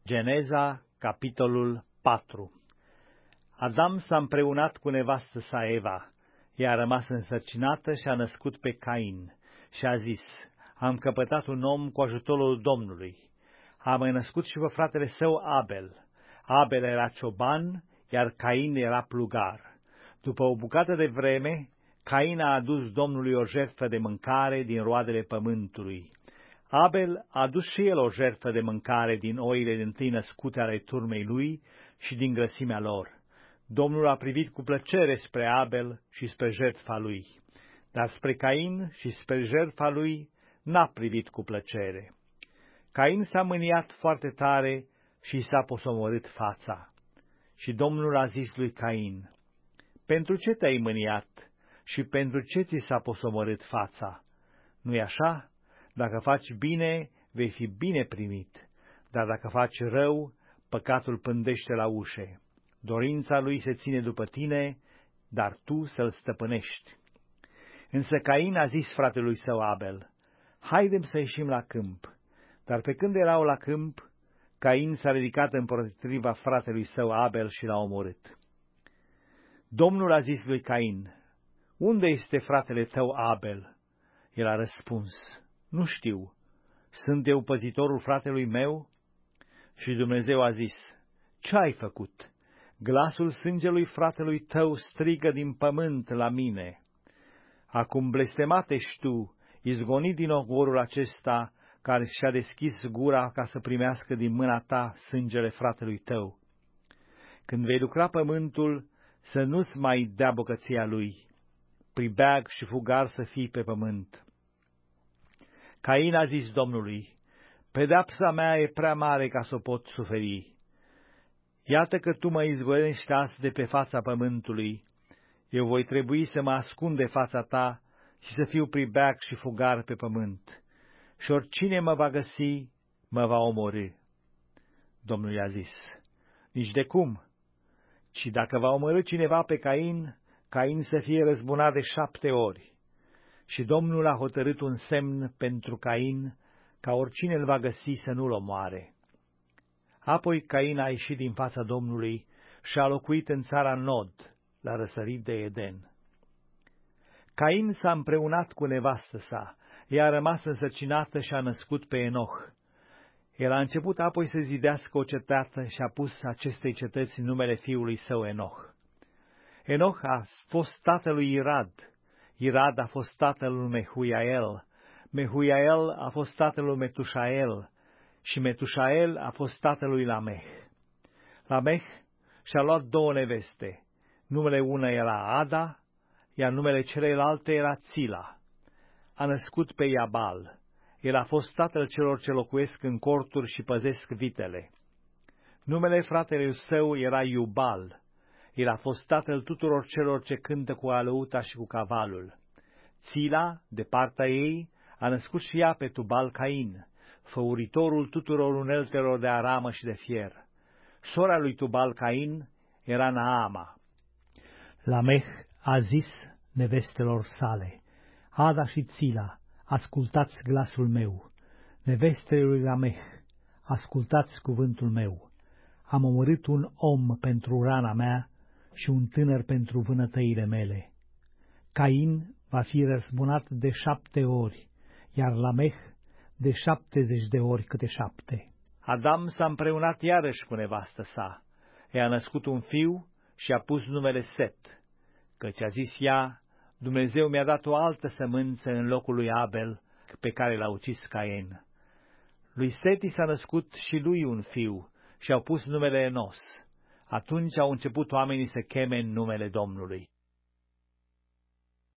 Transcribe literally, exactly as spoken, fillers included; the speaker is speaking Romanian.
Geneza, capitolul patru. Adam s-a împreunat cu nevastă sa Eva, ea a rămas însărcinată și a născut pe Cain și a zis: am căpătat un om cu ajutorul Domnului. A mai născut și pe fratele său Abel. Abel era cioban, iar Cain era plugar. După o bucată de vreme, Cain a adus Domnului o jertfă de mâncare din roadele pământului. Abel a adus și el o jertfă de mâncare din oile dintâi născute ale turmei lui și din grăsimea lor. Domnul a privit cu plăcere spre Abel și spre jertfa lui, dar spre Cain și spre jertfa lui n-a privit cu plăcere. Cain s-a mâniat foarte tare și s-a posomorât fața. Și Domnul a zis lui Cain: pentru ce te-ai mâniat și pentru ce ți s-a posomorât fața? Nu-i așa? Dacă faci bine, vei fi bine primit, dar dacă faci rău, păcatul pândește la ușe. Dorința lui se ține după tine, dar tu să-l stăpânești. Însă Cain a zis fratelui său Abel: haidem să ieșim la câmp. Dar pe când erau la câmp, Cain s-a ridicat împotriva fratelui său Abel și l-a omorât. Domnul a zis lui Cain: unde este fratele tău Abel? El a răspuns: nu știu, sunt eu păzitorul fratelui meu? Și Dumnezeu a zis: ce ai făcut? Glasul sângelui fratelui tău strigă din pământ la mine. Acum blestemat ești tu, izgonit din ogorul acesta, care și-a deschis gura ca să primească din mâna ta sângele fratelui tău. Când vei lucra pământul, să nu-ți mai dea bogăția lui, pribeag și fugar să fii pe pământ. Cain a zis Domnului: pedeapsa mea e prea mare ca să o pot suferi. Iată că tu mă izgonești azi de pe fața pământului, eu voi trebui să mă ascund de fața ta și să fiu pribeag și fugar pe pământ. Și oricine mă va găsi, mă va omorî. Domnul i-a zis: nici de cum, ci dacă va omorî cineva pe Cain, Cain să fie răzbunat de șapte ori. Și Domnul a hotărât un semn pentru Cain, ca oricine îl va găsi să nu-l omoare. Apoi Cain a ieșit din fața Domnului și a locuit în țara Nod, la răsărit de Eden. Cain s-a împreunat cu nevastă sa, ea a rămas însărcinată și a născut pe Enoch. El a început apoi să zidească o cetate și a pus acestei cetăți numele fiului său Enoch. Enoch a fost tatălui Irad, Irad a fost tatăl lui Mehuiael, Mehuiael a fost tatăl lui Metușael și Metușael a fost tatăl lui Lameh. Lameh și-a luat două neveste, numele una era Ada, iar numele celelalte era Țila. A născut pe Iabal. El a fost tatăl celor ce locuiesc în corturi și păzesc vitele. Numele fratelui său era Iubal. El a fost tatăl tuturor celor ce cântă cu alăuta și cu cavalul. Țila, de partea ei, a născut și ea pe Tubal Cain, făuritorul tuturor uneltelor de aramă și de fier. Sora lui Tubal Cain era Naama. Lameh a zis nevestelor sale: Ada și Țila, ascultați glasul meu. Nevestele lui Lameh, ascultați cuvântul meu. Am omorât un om pentru rana mea și un tânăr pentru vânătăile mele. Cain va fi răzbunat de șapte ori, iar Lameh de șaptezeci de ori câte șapte. Adam s-a împreunat iarăși cu nevastă sa. Ea a născut un fiu și a pus numele Set, căci a zis ea: Dumnezeu mi-a dat o altă sămânță în locul lui Abel, pe care l-a ucis Cain. Lui Seti s-a născut și lui un fiu și au pus numele Enos. Atunci au început oamenii să cheme în numele Domnului.